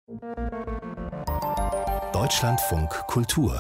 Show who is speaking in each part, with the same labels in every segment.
Speaker 1: Deutschlandfunk Kultur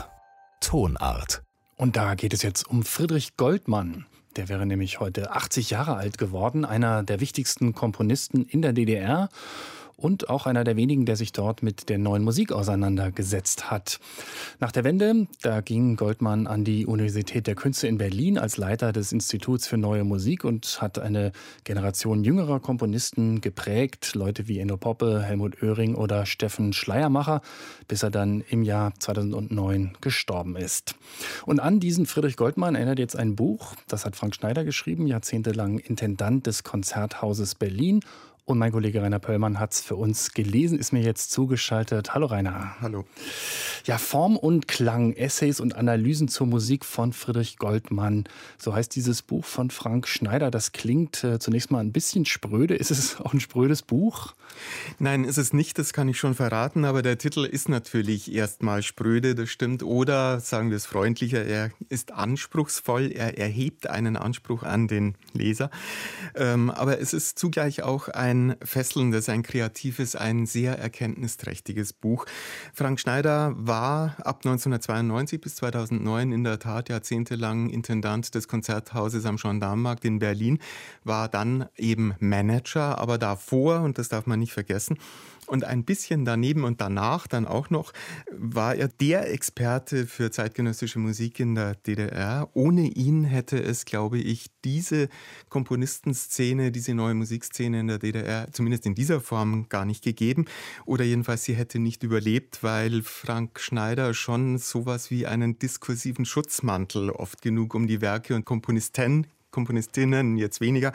Speaker 1: Tonart.
Speaker 2: Und da geht es jetzt um Friedrich Goldmann. Der wäre nämlich heute 80 Jahre alt geworden, einer der wichtigsten Komponisten in der DDR und auch einer der wenigen, der sich dort mit der neuen Musik auseinandergesetzt hat. Nach der Wende, da ging Goldmann an die Universität der Künste in Berlin als Leiter des Instituts für Neue Musik und hat eine Generation jüngerer Komponisten geprägt, Leute wie Enno Poppe, Helmut Oehring oder Steffen Schleiermacher, bis er dann im Jahr 2009 gestorben ist. Und an diesen Friedrich Goldmann erinnert jetzt ein Buch, das hat Frank Schneider geschrieben, jahrzehntelang Intendant des Konzerthauses Berlin. Und mein Kollege Rainer Pöllmann hat es für uns gelesen, ist mir jetzt zugeschaltet. Hallo Rainer.
Speaker 3: Hallo.
Speaker 2: Ja, Form und Klang, Essays und Analysen zur Musik von Friedrich Goldmann. So heißt dieses Buch von Frank Schneider. Das klingt zunächst mal ein bisschen spröde. Ist es auch ein sprödes Buch?
Speaker 3: Nein, ist es nicht, das kann ich schon verraten. Aber der Titel ist natürlich erstmal spröde, das stimmt. Oder, sagen wir es freundlicher, er ist anspruchsvoll. Er erhebt einen Anspruch an den Leser. Aber es ist zugleich auch ein fesselndes, ein kreatives, ein sehr erkenntnisträchtiges Buch. Frank Schneider war ab 1992 bis 2009 in der Tat jahrzehntelang Intendant des Konzerthauses am Gendarmenmarkt in Berlin, war dann eben Manager, aber davor, und das darf man nicht vergessen, und ein bisschen daneben und danach dann auch noch, war er der Experte für zeitgenössische Musik in der DDR. Ohne ihn hätte es, glaube ich, diese Komponistenszene, diese neue Musikszene in der DDR, zumindest in dieser Form, gar nicht gegeben. Oder jedenfalls, sie hätte nicht überlebt, weil Frank Schneider schon sowas wie einen diskursiven Schutzmantel oft genug um die Werke und Komponistinnen jetzt weniger,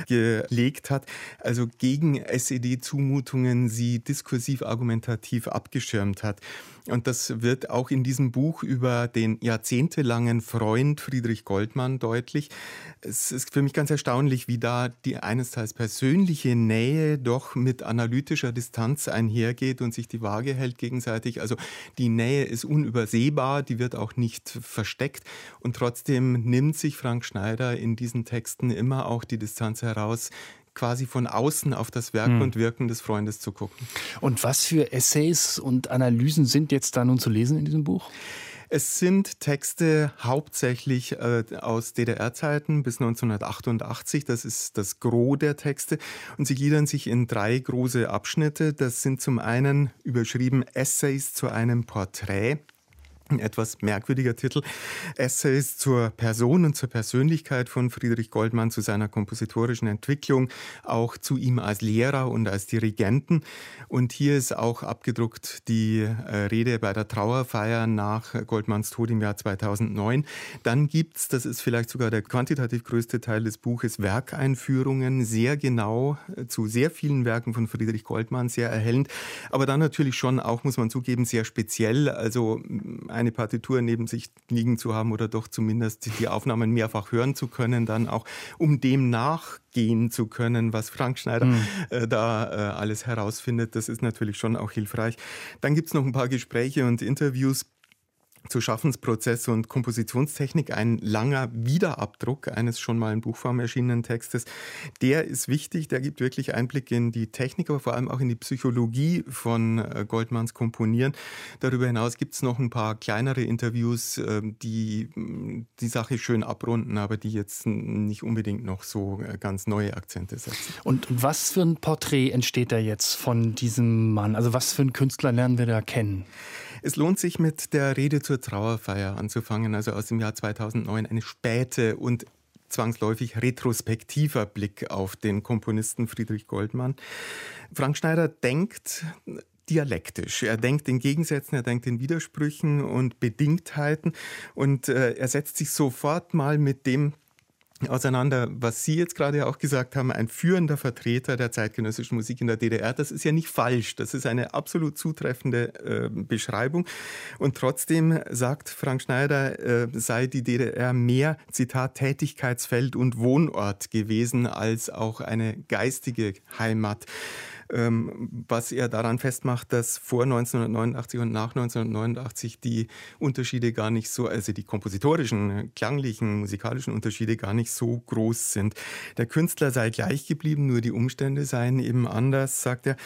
Speaker 3: gelegt hat, also gegen SED-Zumutungen sie diskursiv argumentativ abgeschirmt hat. Und das wird auch in diesem Buch über den jahrzehntelangen Freund Friedrich Goldmann deutlich. Es ist für mich ganz erstaunlich, wie da die einesteils persönliche Nähe doch mit analytischer Distanz einhergeht und sich die Waage hält gegenseitig. Also die Nähe ist unübersehbar, die wird auch nicht versteckt. Und trotzdem nimmt sich Frank Schneider in diesen Texten immer auch die Distanz heraus, quasi von außen auf das Werk und Wirken des Freundes zu gucken.
Speaker 2: Und was für Essays und Analysen sind jetzt da nun zu lesen in diesem Buch?
Speaker 3: Es sind Texte hauptsächlich aus DDR-Zeiten bis 1988. Das ist das Gros der Texte. Und sie gliedern sich in 3 große Abschnitte. Das sind zum einen überschrieben Essays zu einem Porträt. Ein etwas merkwürdiger Titel. Essays zur Person und zur Persönlichkeit von Friedrich Goldmann, zu seiner kompositorischen Entwicklung, auch zu ihm als Lehrer und als Dirigenten. Und hier ist auch abgedruckt die Rede bei der Trauerfeier nach Goldmanns Tod im Jahr 2009. Dann gibt's, das ist vielleicht sogar der quantitativ größte Teil des Buches, Werkeinführungen, sehr genau zu sehr vielen Werken von Friedrich Goldmann, sehr erhellend. Aber dann natürlich schon auch, muss man zugeben, sehr speziell. Also eine Partitur neben sich liegen zu haben oder doch zumindest die Aufnahmen mehrfach hören zu können, dann auch um dem nachgehen zu können, was Frank Schneider alles herausfindet. Das ist natürlich schon auch hilfreich. Dann gibt es noch ein paar Gespräche und Interviews zu Schaffensprozess und Kompositionstechnik, ein langer Wiederabdruck eines schon mal in Buchform erschienenen Textes. Der ist wichtig, der gibt wirklich Einblick in die Technik, aber vor allem auch in die Psychologie von Goldmanns Komponieren. Darüber hinaus gibt es noch ein paar kleinere Interviews, die die Sache schön abrunden, aber die jetzt nicht unbedingt noch so ganz neue Akzente setzen.
Speaker 2: Und was für ein Porträt entsteht da jetzt von diesem Mann? Also was für einen Künstler lernen wir da kennen?
Speaker 3: Es lohnt sich, mit der Rede zur Trauerfeier anzufangen, also aus dem Jahr 2009, eine späte und zwangsläufig retrospektiver Blick auf den Komponisten Friedrich Goldmann. Frank Schneider denkt dialektisch. Er denkt in Gegensätzen, er denkt in Widersprüchen und Bedingtheiten und er setzt sich sofort mal mit dem auseinander, was Sie jetzt gerade auch gesagt haben, ein führender Vertreter der zeitgenössischen Musik in der DDR. Das ist ja nicht falsch, das ist eine absolut zutreffende Beschreibung. Und trotzdem sagt Frank Schneider, sei die DDR mehr, Zitat, Tätigkeitsfeld und Wohnort gewesen, als auch eine geistige Heimat. Was er daran festmacht, dass vor 1989 und nach 1989 die Unterschiede gar nicht so, also die kompositorischen, klanglichen, musikalischen Unterschiede gar nicht so groß sind. Der Künstler sei gleich geblieben, nur die Umstände seien eben anders, sagt er.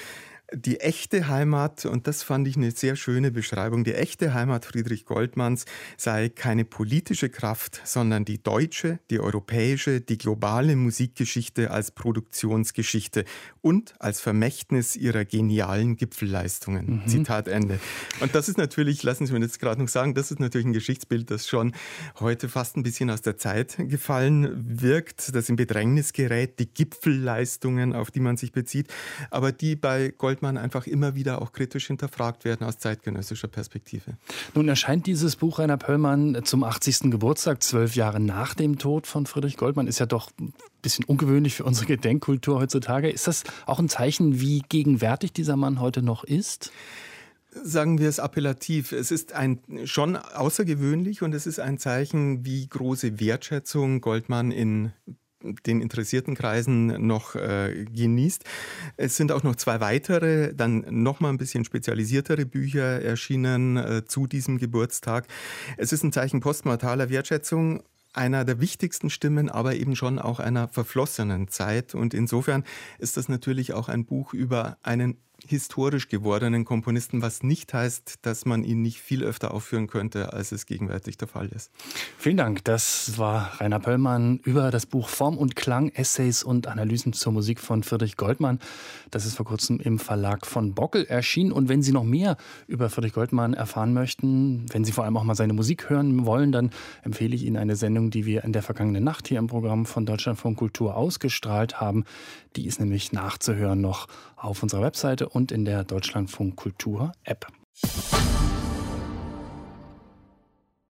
Speaker 3: Die echte Heimat, und das fand ich eine sehr schöne Beschreibung, die echte Heimat Friedrich Goldmanns sei keine politische Kraft, sondern die deutsche, die europäische, die globale Musikgeschichte als Produktionsgeschichte und als Vermächtnis ihrer genialen Gipfelleistungen. Zitat Ende. Und das ist natürlich, lassen Sie mir jetzt gerade noch sagen, das ist natürlich ein Geschichtsbild, das schon heute fast ein bisschen aus der Zeit gefallen wirkt, das in Bedrängnis gerät, die Gipfelleistungen, auf die man sich bezieht, aber die bei Goldmann einfach immer wieder auch kritisch hinterfragt werden aus zeitgenössischer Perspektive.
Speaker 2: Nun erscheint dieses Buch Rainer Pöllmann zum 80. Geburtstag, 12 Jahre nach dem Tod von Friedrich Goldmann. Ist ja doch ein bisschen ungewöhnlich für unsere Gedenkkultur heutzutage. Ist das auch ein Zeichen, wie gegenwärtig dieser Mann heute noch ist?
Speaker 3: Sagen wir es appellativ. Es ist schon außergewöhnlich und es ist ein Zeichen, wie große Wertschätzung Goldmann in den interessierten Kreisen noch genießt. Es sind auch noch 2 weitere, dann noch mal ein bisschen spezialisiertere Bücher erschienen zu diesem Geburtstag. Es ist ein Zeichen postmortaler Wertschätzung, einer der wichtigsten Stimmen, aber eben schon auch einer verflossenen Zeit. Und insofern ist das natürlich auch ein Buch über einen historisch gewordenen Komponisten, was nicht heißt, dass man ihn nicht viel öfter aufführen könnte, als es gegenwärtig der Fall ist.
Speaker 2: Vielen Dank. Das war Rainer Pöllmann über das Buch Form und Klang, Essays und Analysen zur Musik von Friedrich Goldmann. Das ist vor kurzem im Verlag von Bockel erschienen. Und wenn Sie noch mehr über Friedrich Goldmann erfahren möchten, wenn Sie vor allem auch mal seine Musik hören wollen, dann empfehle ich Ihnen eine Sendung, die wir in der vergangenen Nacht hier im Programm von Deutschlandfunk Kultur ausgestrahlt haben. Die ist nämlich nachzuhören noch auf unserer Webseite und in der Deutschlandfunk Kultur App.